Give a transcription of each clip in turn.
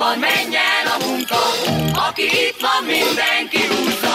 jobban menjen a munka, aki itt van, mindenki húzza.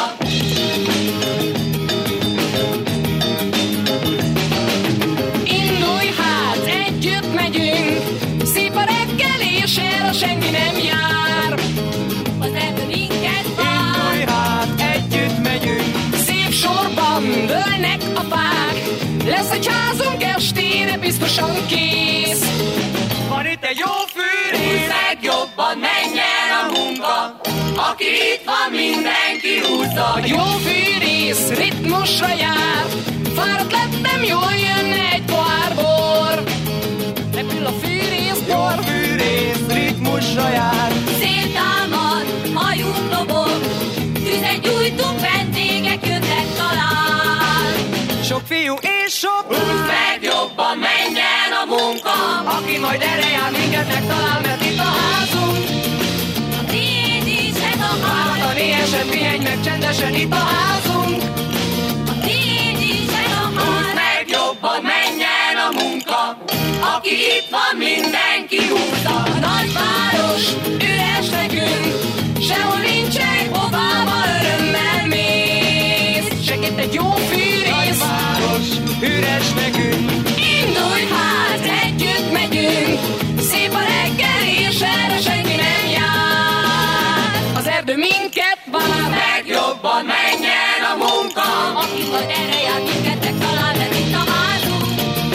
Indulj hát, együtt megyünk, szép a reggelés, erre senki nem jár. Az erdő minket vár. Indulj hát, együtt megyünk, szép sorban dőlnek a fák, lesz egy házunk estére biztosan kész. Van itt egy jó fűrész, húzd meg jobban, menjen a munka, aki itt van, mindenki húzza. a jó fűrész ritmusra jár, fáradt lettem, jól jönne egy pohár bor. Repül a fűrész, jó fűrész ritmusra jár. Széltámad, hajunk lobog, tüzet gyújtunk, vendégek jönnek talán. Sok fiú és sok Húzd meg jobban, menjen a munka, aki majd erre jár, minket megtalál, mert itt a házunk. a tiéd is ez a ház. A néhesen pihenj meg csendesen, itt a házunk. A tiéd is ez a ház. Húzd meg jobban, menjen a munka, aki itt van, mindenki húzza. A nagyváros üres nekünk, sehol nincsen, hová örömmel mész. Segít egy jó fűrész, nagyváros üres nekünk. Indulj hát, együtt megyünk, Szép a reggel és erre senki nem jár. Az erdő minket vár, meg jobban menjen a munka, aki majd erre jár, minket megtalál, mert itt a házunk.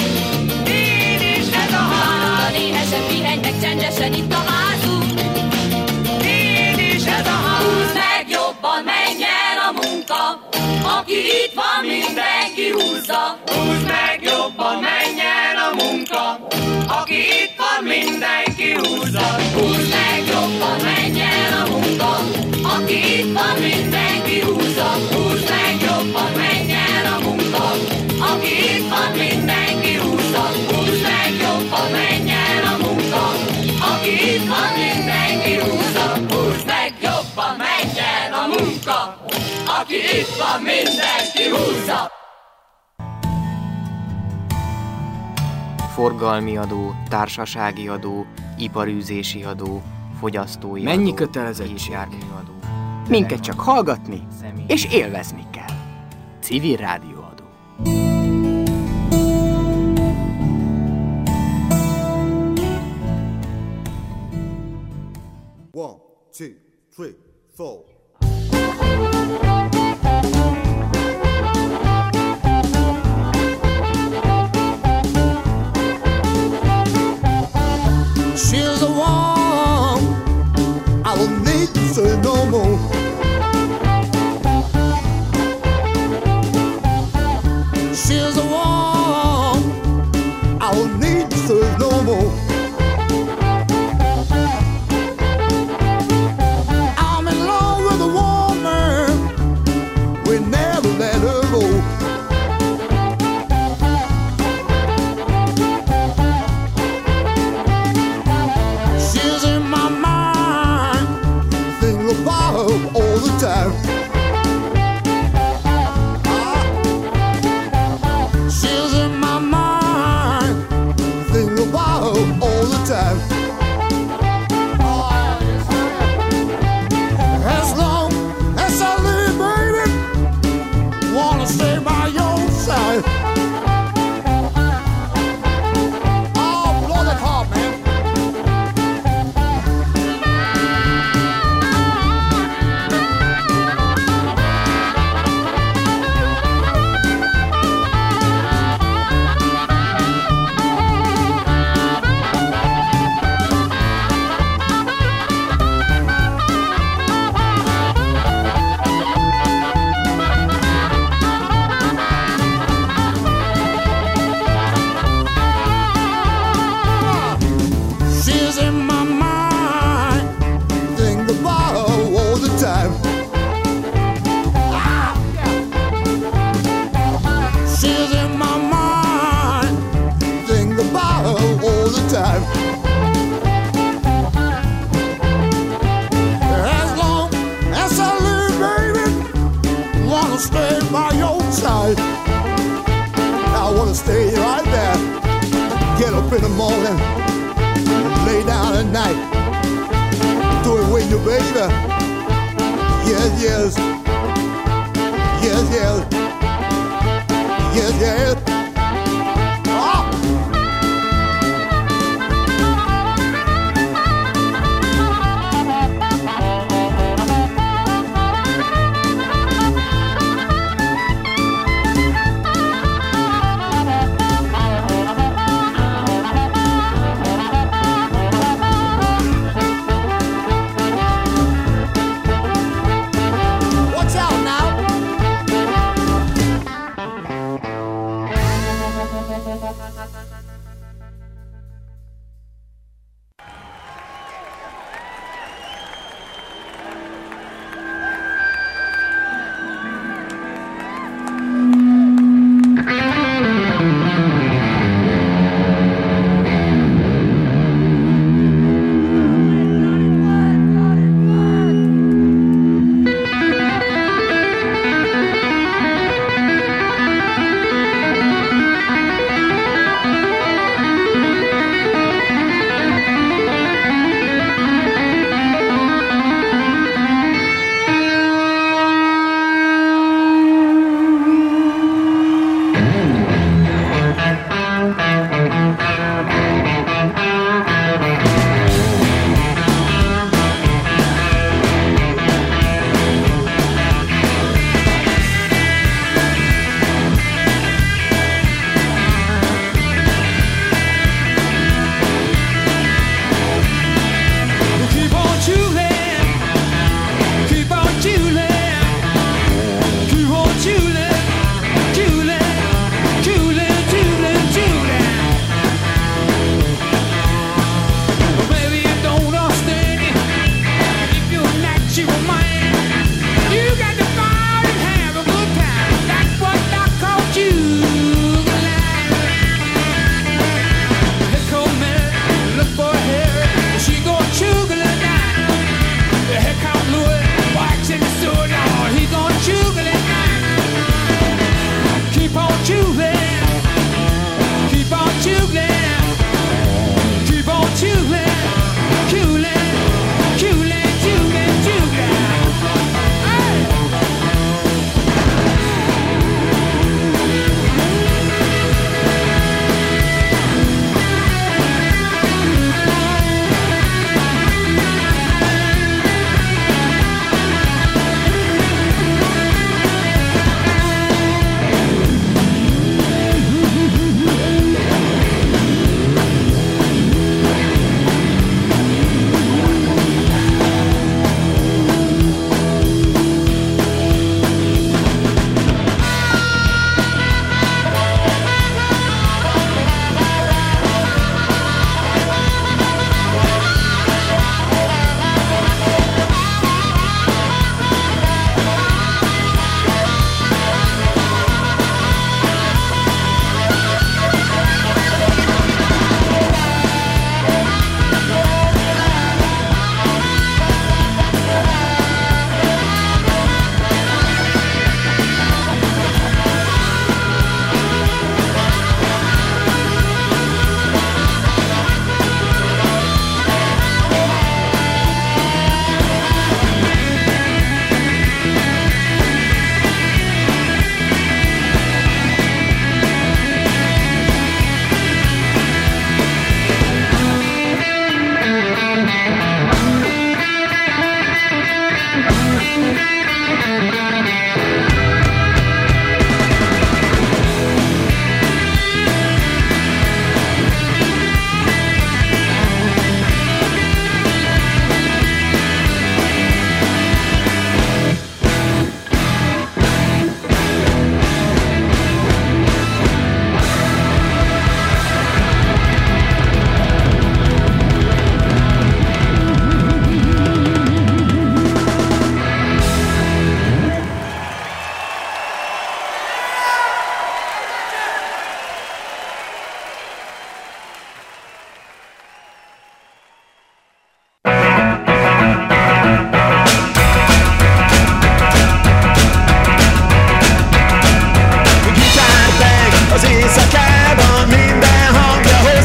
Én is ez a ház. a néhesen pihenj meg csendesen, itt a házunk. Én is ez a ház. Húzd meg jobban, menjen a munka, aki itt van, mindenki húzza. Húzd meg jobban, menjen a munka, aki itt van, mindenki húzza. Húzd meg jobban, menjen a munka, aki itt van, mindenki húzza. Húzd meg jobban, menjen a munka, aki itt van, mindenki húzza. Húzd meg jobban, menjen a munka, aki itt van, mindenki húzza. Húzd meg jobban, menjen a munka, aki itt van, mindenki húzza. Forgalmi adó, társasági adó, iparűzési adó, fogyasztói Mennyi adó, kötelezettség? és járműadó. Minket csak hallgatni Személy- és élvezni kell. Civil rádióadó. One, two, three, four. She's the one I will need to say no more. She's the one I will need to say no more. I'm in love with a woman, we never let her go. She's in my mind, think about her all the time. She's in my mind, think about her all the time. As long as I live, baby, wanna stay by your side. Oh, blow that heart, man. She's in my mind, think about her all the time. She's in my mind, think about her all the time. As long as I live, baby, wanna stay by your side. I wanna stay right there, get up in the morning, lay down at night. baby. Yes, yes. Yes, yes. Yes, yes. Oh. Watch out now.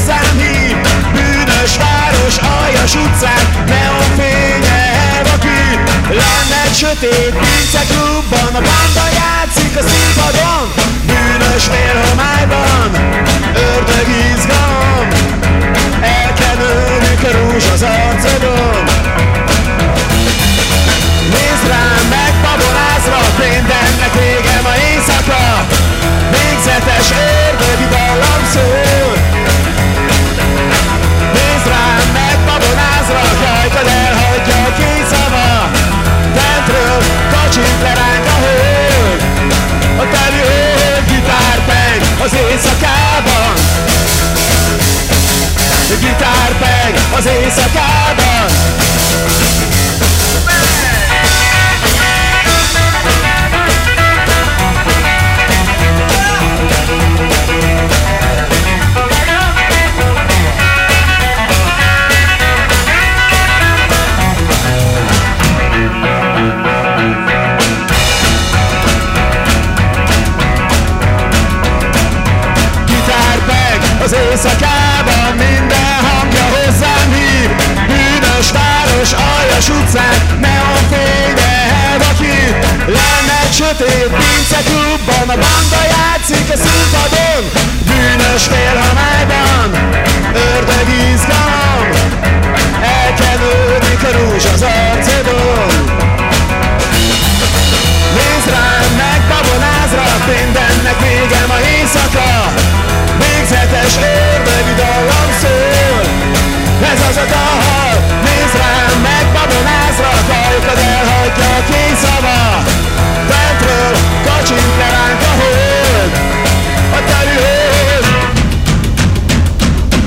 Aljas utcán, neonfénye elvakít. sötét pinceklubban a banda játszik a színpadon. Bűnös félhomályban, ördög izgalom, elkenődik a rúzs az arcodon. Nézd rám, megbabonázlak, mindennek vége ma éjszaka. Végzetes ördögi dallam szól. Nézd rám, megbabonázlak, hajtad elhagyja a készava. Fentről kacsint le ránk a hőg, a teli hőg gitárpeng az éjszakában. Gitárpeng az éjszakában. Az éjszakában minden hangja hozzám hív. Bűnös város, aljas utcán, neonfénye elvakít. Lenne egy sötét pinceklubban, a banda játszik a színpadon. Bűnös félhomályban, ördög izgalom, elkenődik a rúzs az arcodon. Nézd rám, megbabonázlak, mindennek vége ma éjszaka. Végzetes ördögi dallam szól. Ez az a dal, nézd rám, megbabonázlak, hajtad elhagyja a készava. Fentről kacsint le ránk a hold, a teli hold.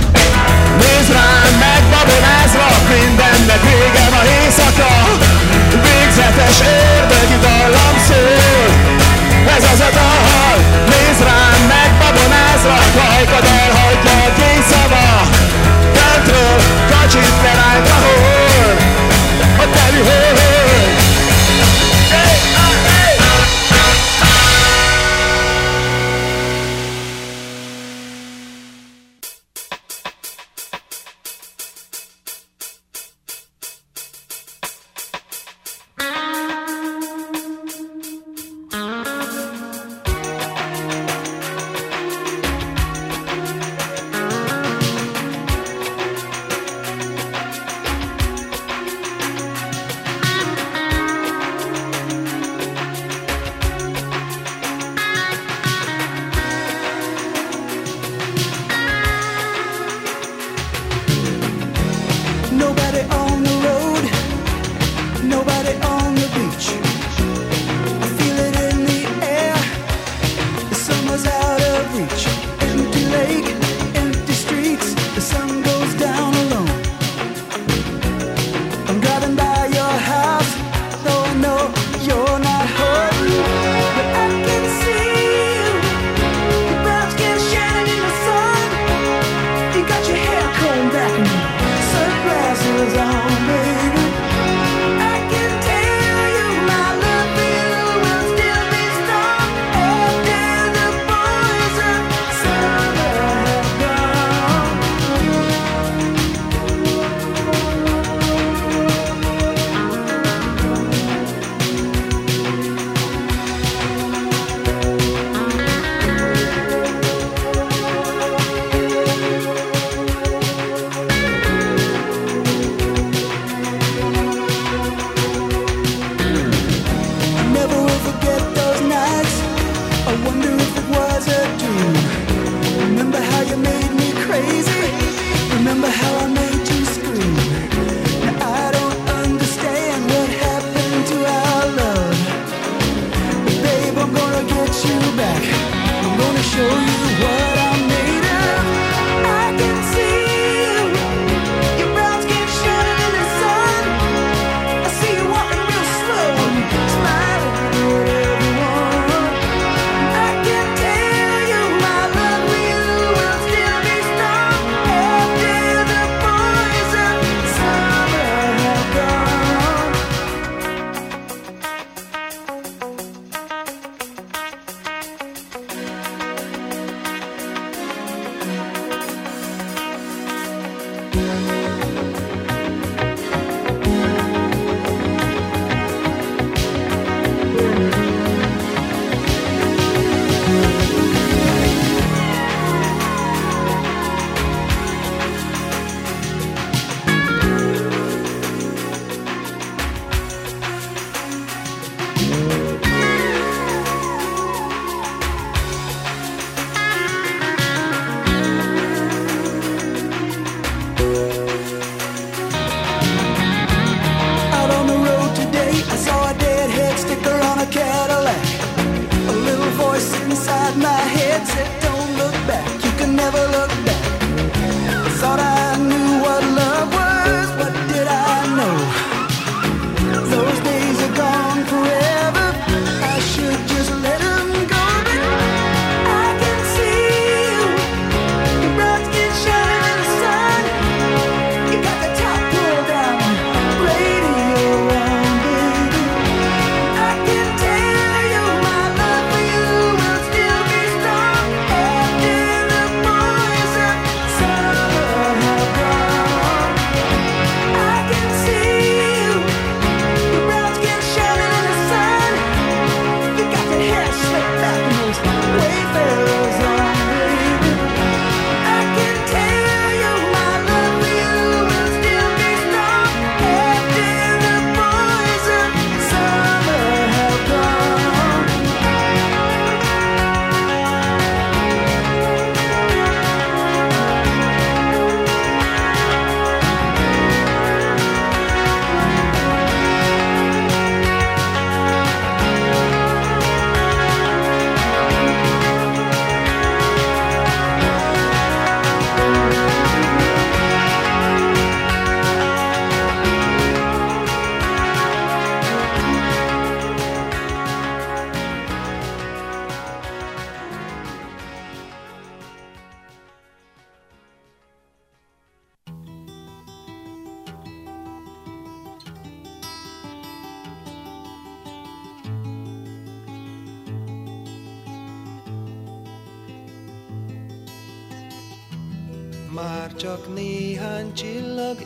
már csak néhány csillag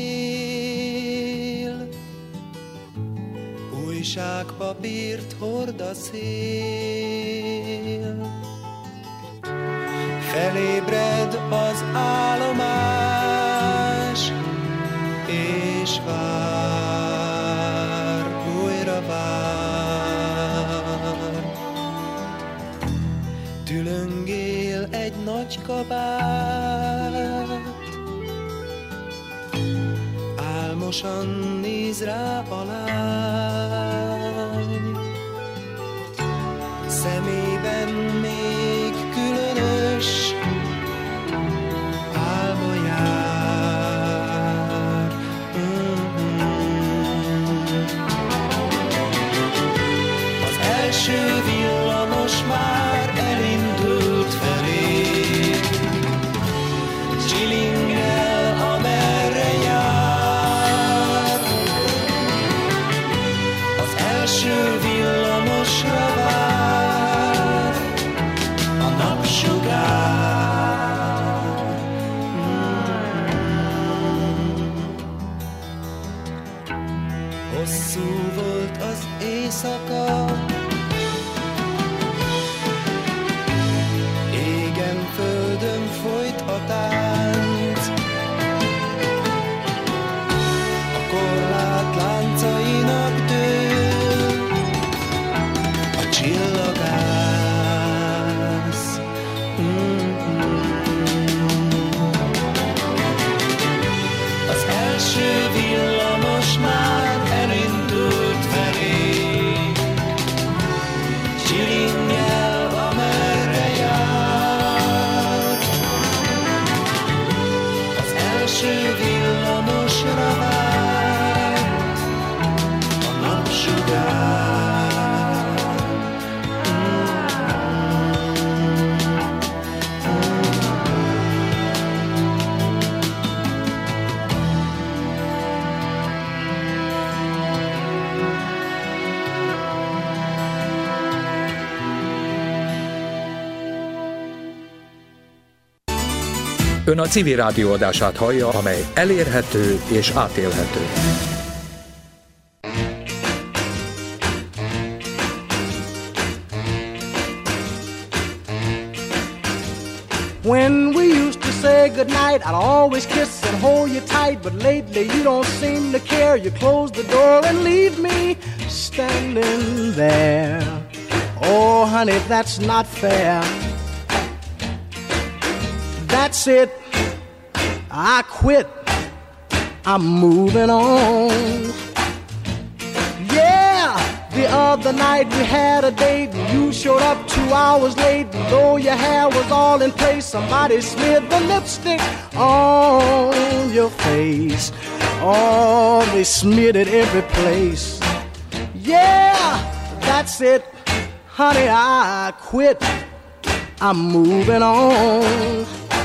él, újságpapírt hord a szél. Felébred az állomás, és vár, újra vár. Tülöngél egy nagy kabát, álmosan néz rá a lány. Szemében még különös álma jár. Az első villamos már elindult felé, csilingel, amerre jár. Az első villamosra vár a napsugár. Hosszú volt az éjszaka, égen földön folyt a tánc. A korlát láncainak dől a csillagász. Az első villamos már elindult felé, csilingel, amerre jár. Az első villamosra vár a napsugár. Ön a Civil Rádió adását hallja, amely elérhető és átélhető. When we used to say goodnight, I'd always kiss and hold you tight. But lately you don't seem to care. You close the door and leave me standing there. Oh, honey, that's not fair. That's it, I quit, I'm moving on. Yeah, the other night we had a date and you showed up 2 hours late. And though your hair was all in place, somebody smeared the lipstick on your face. Oh, they smeared it every place. Yeah, that's it, honey, I quit, I'm moving on.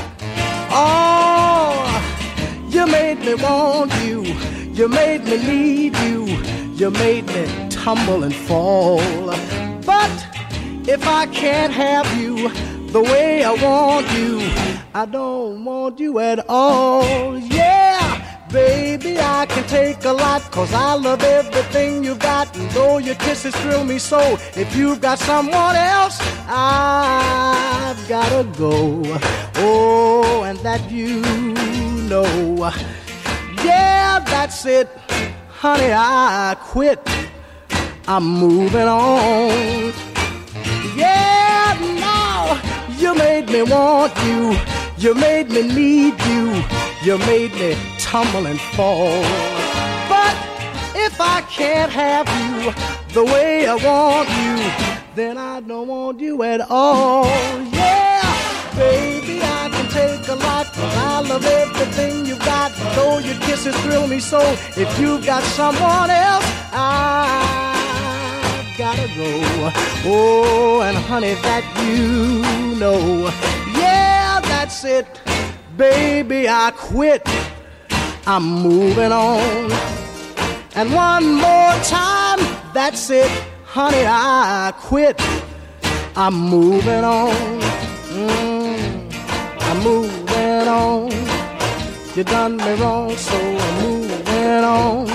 Oh, you made me want you, you made me need you, you made me tumble and fall. But if I can't have you the way I want you, I don't want you at all. Yeah, baby, I can take a lot, 'cause I love everything you got. And though your kisses thrill me so, if you've got someone else, I've gotta go. Oh, and that you know. Yeah, that's it, honey, I quit, I'm moving on. Yeah, now you made me want you, you made me need you, you made me tumble and fall. But if I can't have you the way I want you, then I don't want you at all. Yeah, baby, I can take a lot, 'cause I love everything you got. Though your kisses thrill me so, if you've got someone else, I've gotta go. Oh, and honey, that you know. Yeah, that's it, baby, I quit, I'm moving on. And one more time, that's it, honey, I quit, I'm moving on. I'm moving on. You done me wrong, so I'm moving on.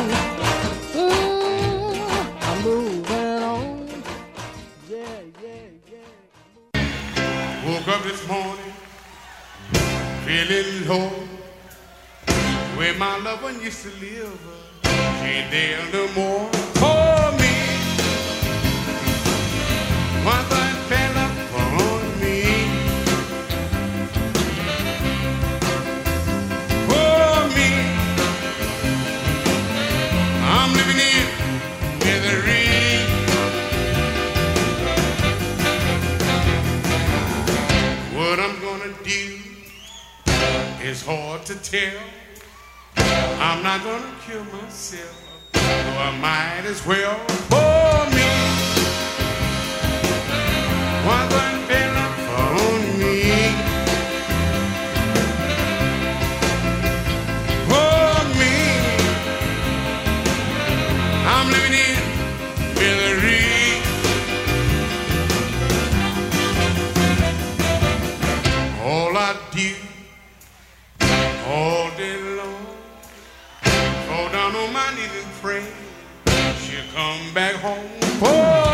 I'm moving on. Yeah, yeah, yeah. Woke up this morning, feeling low. Where my loved one used to live, she ain't there no more. For me, one thing fell up on me. For me, I'm living in misery. What I'm gonna do is hard to tell. I'm not gonna kill myself, so I might as well. For me, one thing fell up on me. For me, I'm living in misery. All I do all day long, fall down on my knees and pray she'll come back home. Oh,